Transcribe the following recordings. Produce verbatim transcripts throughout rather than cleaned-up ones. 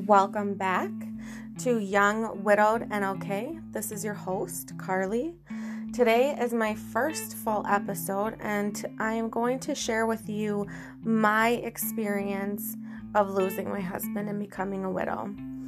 Welcome back to Young, Widowed, and Okay. This is your host, Carly. Today is my first full episode, and I am going to share with you my experience of losing my husband and becoming a widow.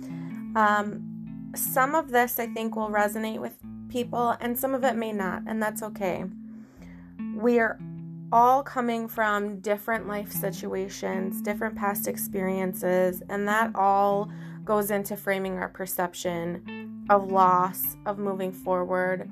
Um, some of this, I think, will resonate with people, and some of it may not, and that's okay. We are all coming from different life situations, different past experiences, and that all goes into framing our perception of loss, of moving forward.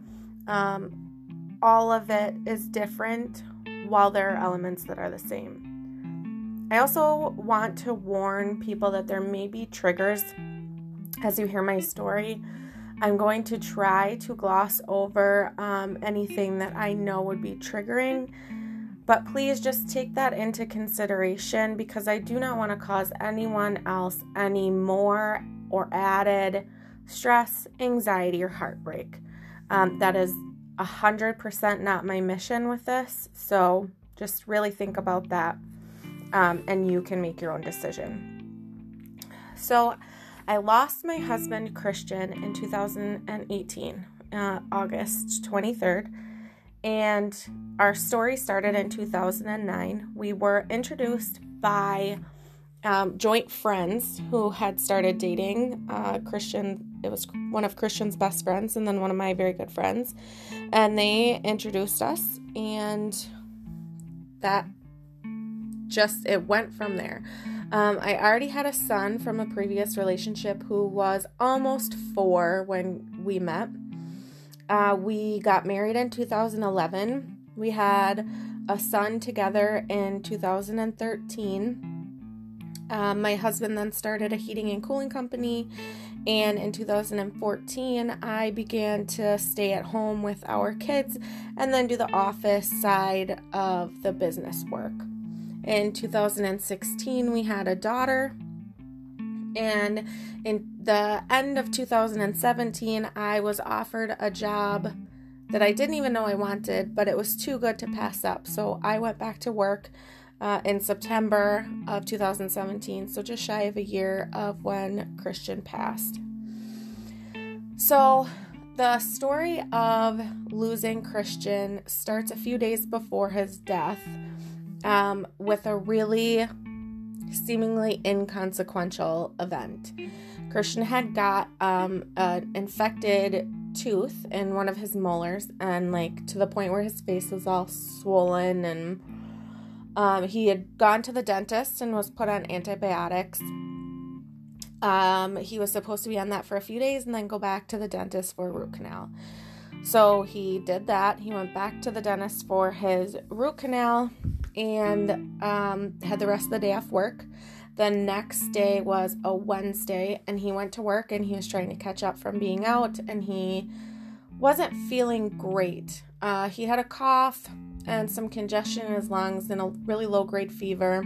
Um, all of it is different while there are elements that are the same. I also want to warn people that there may be triggers as you hear my story. I'm going to try to gloss over um, anything that I know would be triggering. But please just take that into consideration because I do not want to cause anyone else any more or added stress, anxiety, or heartbreak. Um, that is one hundred percent not my mission with this. So just really think about that um, and you can make your own decision. So I lost my husband, Christian, in two thousand eighteen, uh, August twenty-third. And our story started in two thousand nine. We were introduced by um, joint friends who had started dating uh, Christian. It was one of Christian's best friends and then one of my very good friends. And they introduced us, and that just, it went from there. Um, I already had a son from a previous relationship who was almost four when we met. Uh, we got married in two thousand eleven. We had a son together in two thousand thirteen. Um, my husband then started a heating and cooling company, and in two thousand fourteen, I began to stay at home with our kids and then do the office side of the business work. In two thousand sixteen, we had a daughter. And in the end of two thousand seventeen, I was offered a job that I didn't even know I wanted, but it was too good to pass up. So I went back to work uh, in September of two thousand seventeen, so just shy of a year of when Christian passed. So the story of losing Christian starts a few days before his death um, with a really seemingly inconsequential event. Christian had got um, an infected tooth in one of his molars, and like to the point where his face was all swollen, and um, he had gone to the dentist and was put on antibiotics. Um, he was supposed to be on that for a few days and then go back to the dentist for a root canal. So he did that. He went back to the dentist for his root canal and um, had the rest of the day off work. The next day was a Wednesday, and he went to work, and he was trying to catch up from being out, and he wasn't feeling great. Uh, he had a cough and some congestion in his lungs and a really low-grade fever,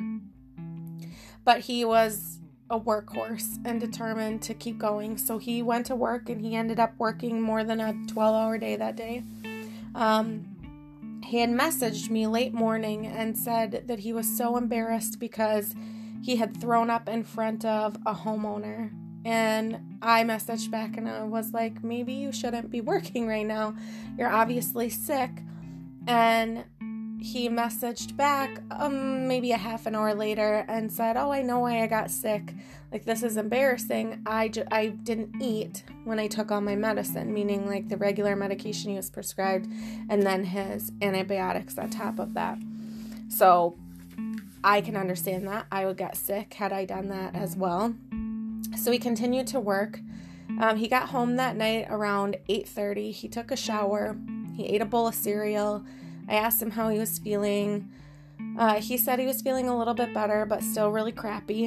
but he was a workhorse and determined to keep going, so he went to work, and he ended up working more than a twelve-hour day that day. Um... He had messaged me late morning and said that he was so embarrassed because he had thrown up in front of a homeowner. And I messaged back and I was like, maybe you shouldn't be working right now. You're obviously sick. And he messaged back um, maybe a half an hour later and said, oh, I know why I got sick. Like, this is embarrassing. I, ju- I didn't eat when I took all my medicine, meaning like the regular medication he was prescribed and then his antibiotics on top of that. So I can understand that. I would get sick had I done that as well. So he continued to work. Um, he got home that night around eight thirty. He took a shower. He ate a bowl of cereal. I asked him how he was feeling. Uh, he said he was feeling a little bit better, but still really crappy.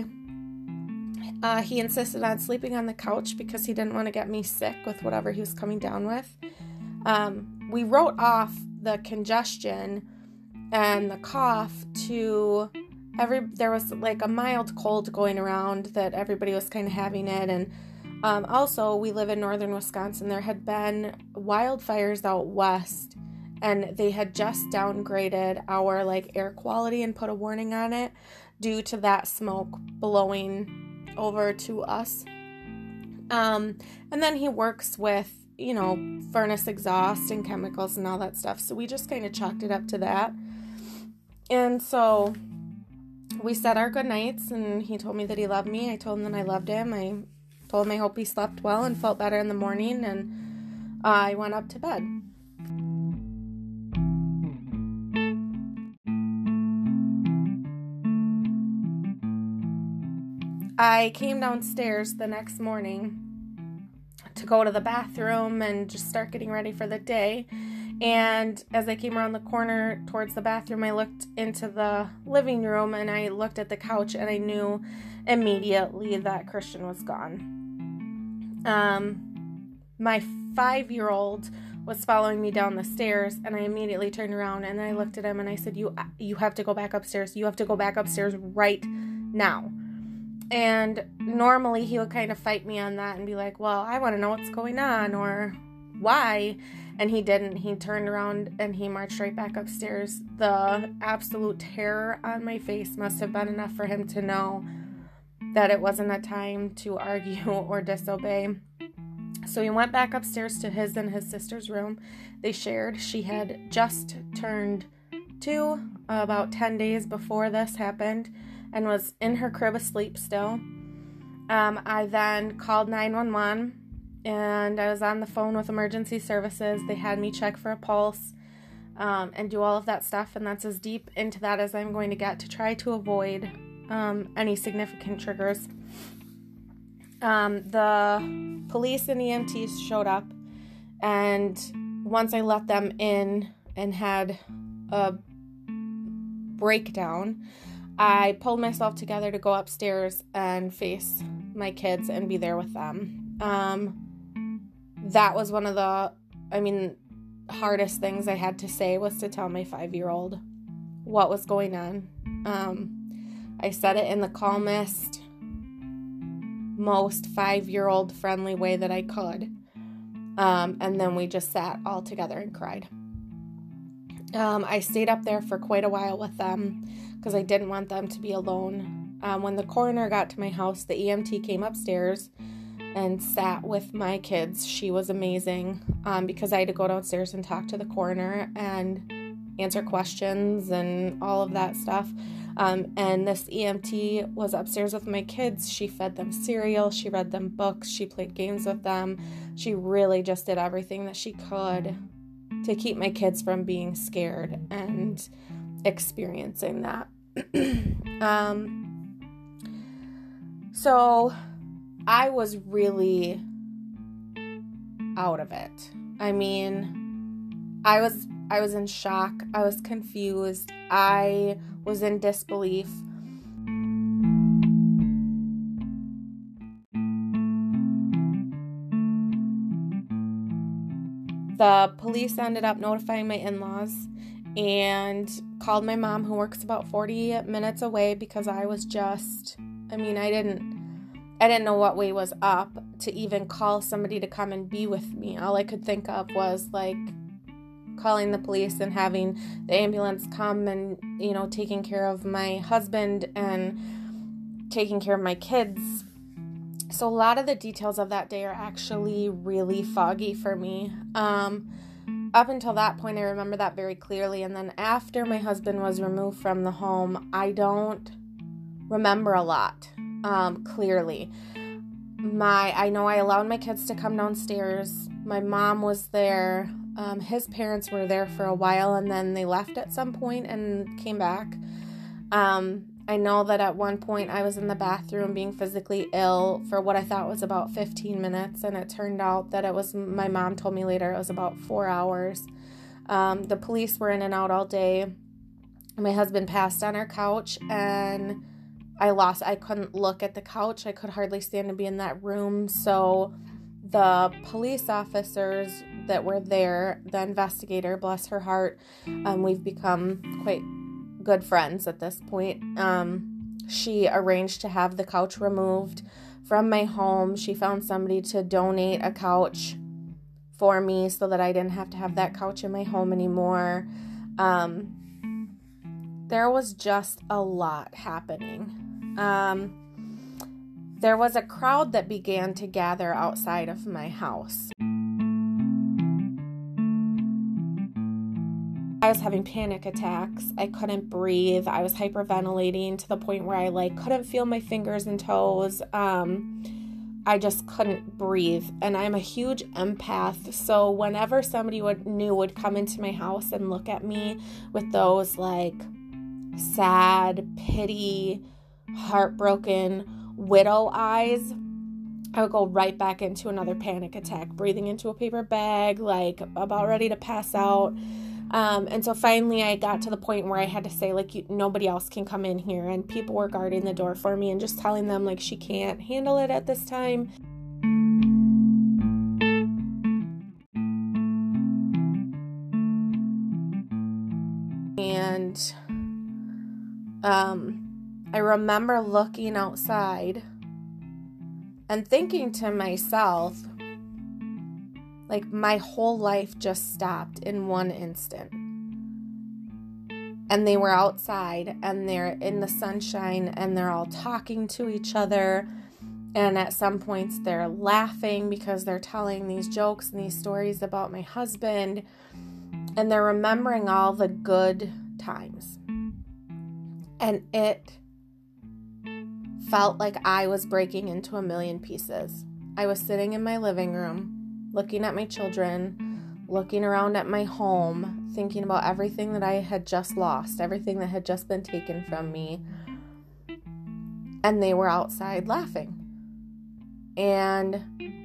Uh, he insisted on sleeping on the couch because he didn't want to get me sick with whatever he was coming down with. Um, we wrote off the congestion and the cough to every, there was like a mild cold going around that everybody was kind of having it. And um, also we live in northern Wisconsin. There had been wildfires out west, and they had just downgraded our like air quality and put a warning on it due to that smoke blowing over to us. Um, and then he works with, you know, furnace exhaust and chemicals and all that stuff. So we just kind of chalked it up to that. And so we said our good nights, and he told me that he loved me. I told him that I loved him. I told him I hope he slept well and felt better in the morning, and uh, I went up to bed. I came downstairs the next morning to go to the bathroom and just start getting ready for the day. And as I came around the corner towards the bathroom, I looked into the living room and I looked at the couch, and I knew immediately that Christian was gone. Um, my five-year-old was following me down the stairs, and I immediately turned around and I looked at him and I said, you, you have to go back upstairs. You have to go back upstairs right now. And normally he would kind of fight me on that and be like, well, I want to know what's going on, or why? And he didn't. He turned around and he marched right back upstairs. The absolute terror on my face must have been enough for him to know that it wasn't a time to argue or disobey. So he went back upstairs to his and his sister's room. They shared. She had just turned two, about ten days before this happened, and was in her crib asleep still. Um, I then called nine one one, and I was on the phone with emergency services. They had me check for a pulse um, and do all of that stuff, and that's as deep into that as I'm going to get to try to avoid um, any significant triggers. Um, the police and E M Ts showed up, and once I let them in and had a breakdown, I pulled myself together to go upstairs and face my kids and be there with them. Um, that was one of the, I mean, hardest things I had to say was to tell my five-year-old what was going on. Um, I said it in the calmest, most five-year-old friendly way that I could. Um, and then we just sat all together and cried. Um, I stayed up there for quite a while with them because I didn't want them to be alone. Um, when the coroner got to my house, the E M T came upstairs and sat with my kids. She was amazing um, because I had to go downstairs and talk to the coroner and answer questions and all of that stuff. Um, and this E M T was upstairs with my kids. She fed them cereal. She read them books. She played games with them. She really just did everything that she could to keep my kids from being scared and experiencing that. um, so I was really out of it. I mean, I was I was in shock. I was confused. I was in disbelief. The police ended up notifying my in-laws and called my mom, who works about forty minutes away, because I was just, I mean, I didn't, I didn't know what way was up to even call somebody to come and be with me. All I could think of was like calling the police and having the ambulance come and, you know, taking care of my husband and taking care of my kids. So a lot of the details of that day are actually really foggy for me. Um, up until that point, I remember that very clearly. And then after my husband was removed from the home, I don't remember a lot, um, clearly. My, I know I allowed my kids to come downstairs. My mom was there. Um, his parents were there for a while, and then they left at some point and came back. Um, I know that at one point I was in the bathroom being physically ill for what I thought was about fifteen minutes, and it turned out that it was, my mom told me later, it was about four hours. Um, the police were in and out all day. My husband passed on our couch, and I lost, I couldn't look at the couch. I could hardly stand to be in that room. So the police officers that were there, the investigator, bless her heart, um, we've become quite good friends at this point. Um, she arranged to have the couch removed from my home. She found somebody to donate a couch for me so that I didn't have to have that couch in my home anymore. Um, there was just a lot happening. Um, there was a crowd that began to gather outside of my house. I was having panic attacks. I couldn't breathe. I was hyperventilating to the point where I like couldn't feel my fingers and toes. Um, I just couldn't breathe. And I'm a huge empath. So whenever somebody would new would come into my house and look at me with those like sad, pity, heartbroken widow eyes, I would go right back into another panic attack, breathing into a paper bag, like about ready to pass out. Um, and so finally I got to the point where I had to say, like, you, nobody else can come in here. And people were guarding the door for me and just telling them, like, she can't handle it at this time. And um, I remember looking outside and thinking to myself, like, my whole life just stopped in one instant. And they were outside and they're in the sunshine and they're all talking to each other. And at some points they're laughing because they're telling these jokes and these stories about my husband. And they're remembering all the good times. And it felt like I was breaking into a million pieces. I was sitting in my living room, looking at my children, looking around at my home, thinking about everything that I had just lost, everything that had just been taken from me. And they were outside laughing. And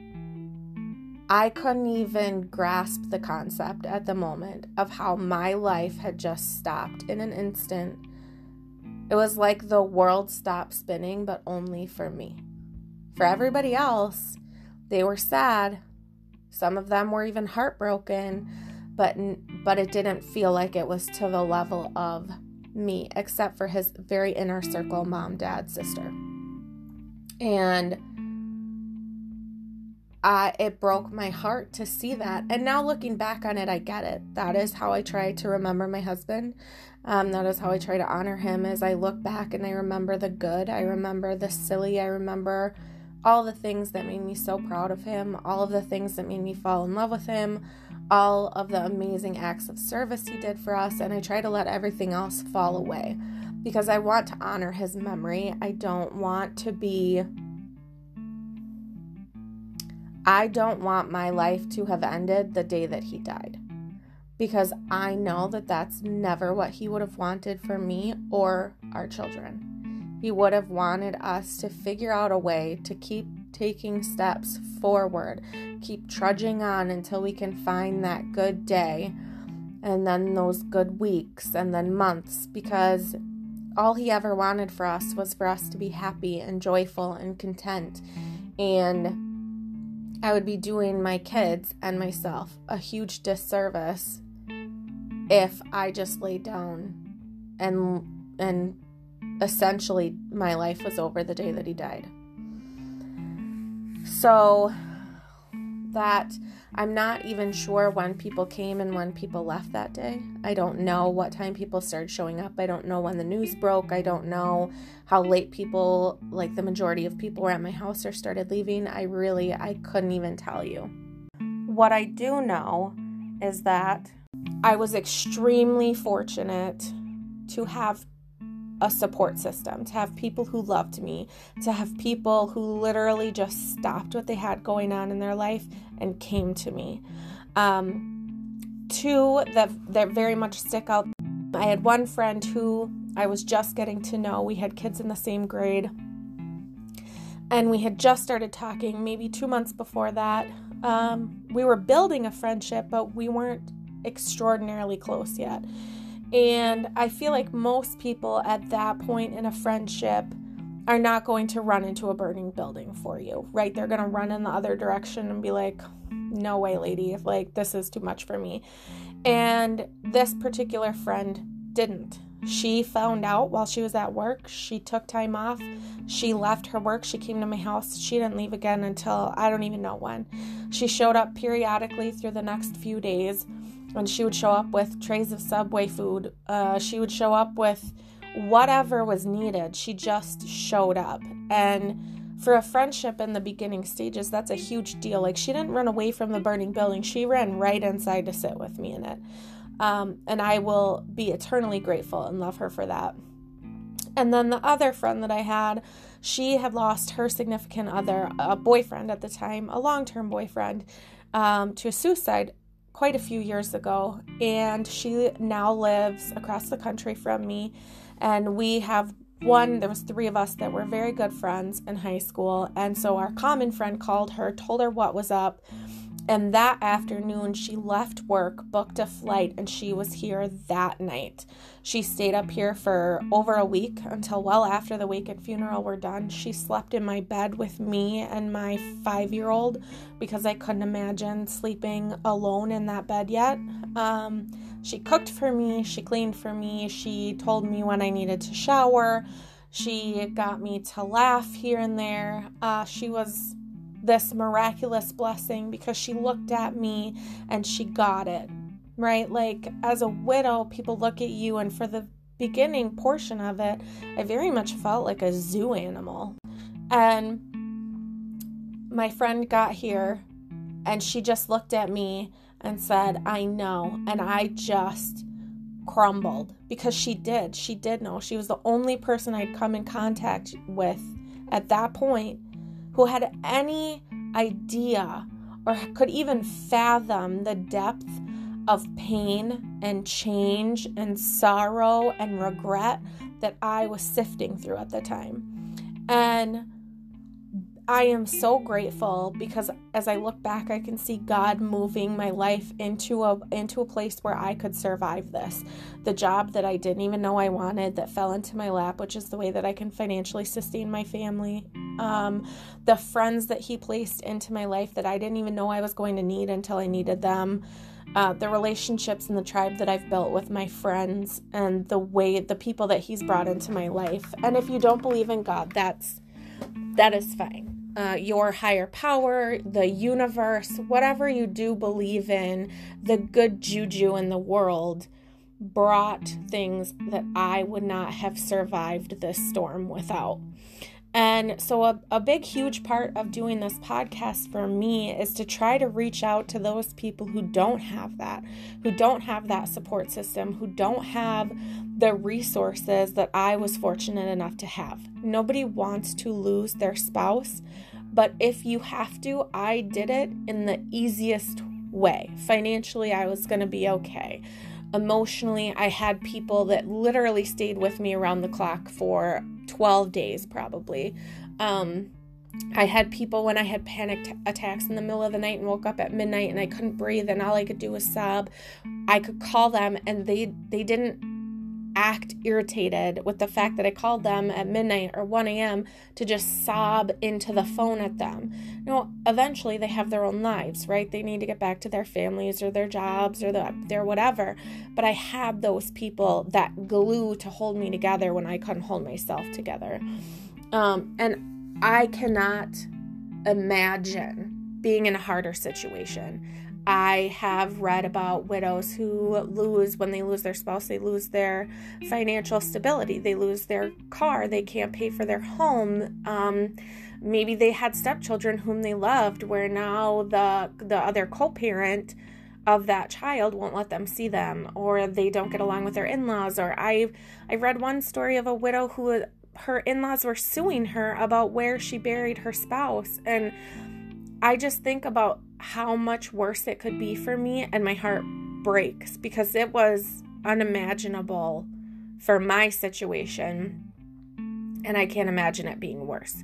I couldn't even grasp the concept at the moment of how my life had just stopped in an instant. It was like the world stopped spinning, but only for me. For everybody else, they were sad. Some of them were even heartbroken, but but it didn't feel like it was to the level of me, except for his very inner circle, mom, dad, sister. And I, it broke my heart to see that. And now looking back on it, I get it. That is how I try to remember my husband. Um, that is how I try to honor him, as I look back and I remember the good. I remember the silly. I remember all the things that made me so proud of him, all of the things that made me fall in love with him, all of the amazing acts of service he did for us, and I try to let everything else fall away because I want to honor his memory. I don't want to be, I don't want my life to have ended the day that he died, because I know that that's never what he would have wanted for me or our children. He would have wanted us to figure out a way to keep taking steps forward, keep trudging on until we can find that good day, and then those good weeks, and then months, because all he ever wanted for us was for us to be happy and joyful and content. And I would be doing my kids and myself a huge disservice if I just laid down and and essentially my life was over the day that he died. So that I'm not even sure when people came and when people left that day. I don't know what time people started showing up. I don't know when the news broke. I don't know how late people, like the majority of people, were at my house or started leaving. I really, I couldn't even tell you. What I do know is that I was extremely fortunate to have a support system, to have people who loved me, to have people who literally just stopped what they had going on in their life and came to me. Um, two that, that very much stick out. I had one friend who I was just getting to know. We had kids in the same grade, and we had just started talking maybe two months before that. Um, we were building a friendship, but we weren't extraordinarily close yet. And I feel like most people at that point in a friendship are not going to run into a burning building for you, right? They're going to run in the other direction and be like, no way, lady, like, this is too much for me. And this particular friend didn't. She found out while she was at work. She took time off. She left her work. She came to my house. She didn't leave again until I don't even know when. She showed up periodically through the next few days. And she would show up with trays of Subway food. Uh, she would show up with whatever was needed. She just showed up. And for a friendship in the beginning stages, that's a huge deal. Like, she didn't run away from the burning building. She ran right inside to sit with me in it. Um, and I will be eternally grateful and love her for that. And then the other friend that I had, she had lost her significant other, a boyfriend at the time, a long-term boyfriend, um, to a suicide quite a few years ago. And she now lives across the country from me. And we have one, there was three of us that were very good friends in high school. And so our common friend called her, told her what was up. And that afternoon, she left work, booked a flight, and she was here that night. She stayed up here for over a week until well after the wake and funeral were done. She slept in my bed with me and my five-year-old because I couldn't imagine sleeping alone in that bed yet. Um, she cooked for me. She cleaned for me. She told me when I needed to shower. She got me to laugh here and there. Uh, she was this miraculous blessing because she looked at me and she got it, right? Like, as a widow, people look at you, and for the beginning portion of it, I very much felt like a zoo animal. And my friend got here and she just looked at me and said, I know. And I just crumbled because she did. She did know. She was the only person I'd come in contact with at that point who had any idea or could even fathom the depth of pain and change and sorrow and regret that I was sifting through at the time. And I am so grateful because as I look back, I can see God moving my life into a into a place where I could survive this. The job that I didn't even know I wanted that fell into my lap, which is the way that I can financially sustain my family. Um, the friends that he placed into my life that I didn't even know I was going to need until I needed them. Uh, the relationships and the tribe that I've built with my friends, and the way, the people that he's brought into my life. And if you don't believe in God, that's that is fine. Uh, your higher power, the universe, whatever you do believe in, the good juju in the world brought things that I would not have survived this storm without. And so a, a big, huge part of doing this podcast for me is to try to reach out to those people who don't have that, who don't have that support system, who don't have the resources that I was fortunate enough to have. Nobody wants to lose their spouse, but if you have to, I did it in the easiest way. Financially, I was going to be okay. Emotionally, I had people that literally stayed with me around the clock for twelve days probably. Um, I had people when I had panic t- attacks in the middle of the night and woke up at midnight and I couldn't breathe and all I could do was sob. I could call them and they they didn't act irritated with the fact that I called them at midnight or one a.m. to just sob into the phone at them. You know, eventually they have their own lives, right? They need to get back to their families or their jobs or the, their whatever. But I had those people, that glue to hold me together when I couldn't hold myself together. Um, and I cannot imagine being in a harder situation. I have read about widows who lose, when they lose their spouse, they lose their financial stability. They lose their car. They can't pay for their home. Um, maybe they had stepchildren whom they loved, where now the the other co-parent of that child won't let them see them, or they don't get along with their in-laws. Or I I read one story of a widow who her in-laws were suing her about where she buried her spouse. And I just think about how much worse it could be for me, and my heart breaks because it was unimaginable for my situation, and I can't imagine it being worse.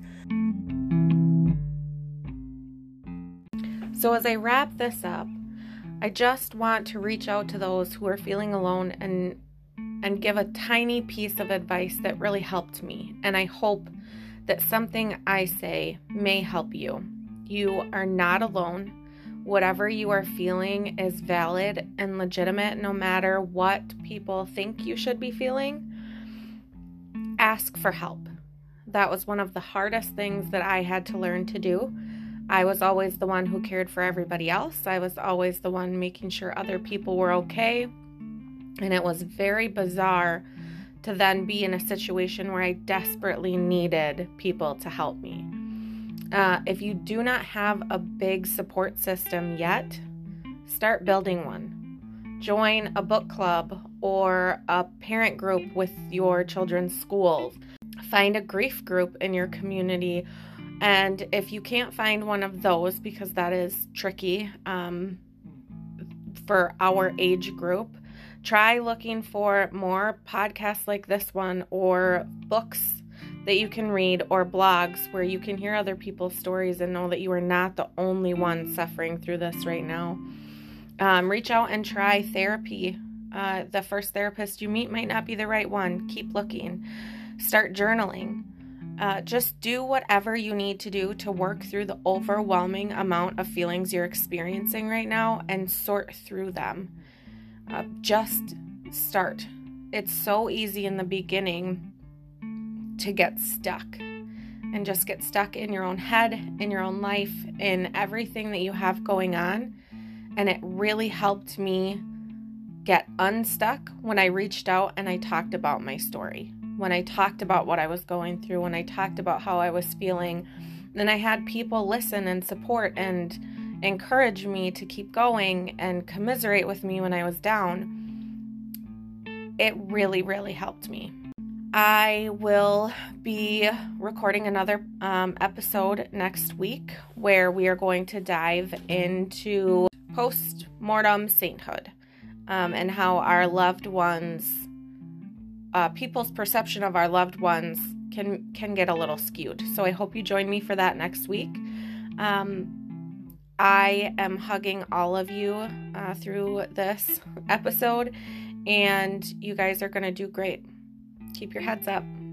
So as I wrap this up, I just want to reach out to those who are feeling alone and and give a tiny piece of advice that really helped me, and I hope that something I say may help you. You are not alone. Whatever you are feeling is valid and legitimate, no matter what people think you should be feeling. Ask for help. That was one of the hardest things that I had to learn to do. I was always the one who cared for everybody else. I was always the one making sure other people were okay. And it was very bizarre to then be in a situation where I desperately needed people to help me. Uh, if you do not have a big support system yet, start building one. Join a book club or a parent group with your children's schools. Find a grief group in your community. And if you can't find one of those, because that is tricky um, for our age group, try looking for more podcasts like this one, or books that you can read, or blogs where you can hear other people's stories and know that you are not the only one suffering through this right now. Um, reach out and try therapy. Uh, the first therapist you meet might not be the right one. Keep looking. Start journaling. Uh, just do whatever you need to do to work through the overwhelming amount of feelings you're experiencing right now and sort through them. Uh, just start. It's so easy in the beginning to get stuck and just get stuck in your own head, in your own life, in everything that you have going on. And it really helped me get unstuck when I reached out and I talked about my story, when I talked about what I was going through, when I talked about how I was feeling. Then I had people listen and support and encourage me to keep going and commiserate with me when I was down. It really, really helped me. I will be recording another um, episode next week where we are going to dive into post-mortem sainthood um, and how our loved ones, uh, people's perception of our loved ones can can get a little skewed. So I hope you join me for that next week. Um, I am hugging all of you uh, through this episode, and you guys are going to do great. Keep your heads up.